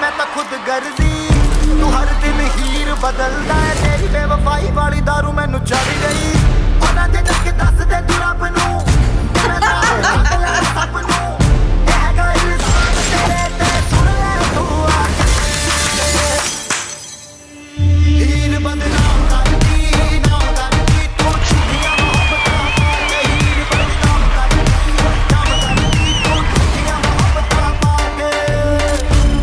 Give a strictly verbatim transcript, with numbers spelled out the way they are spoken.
मैं तो खुद गर्जी तू हर दिन हीर बदलदा है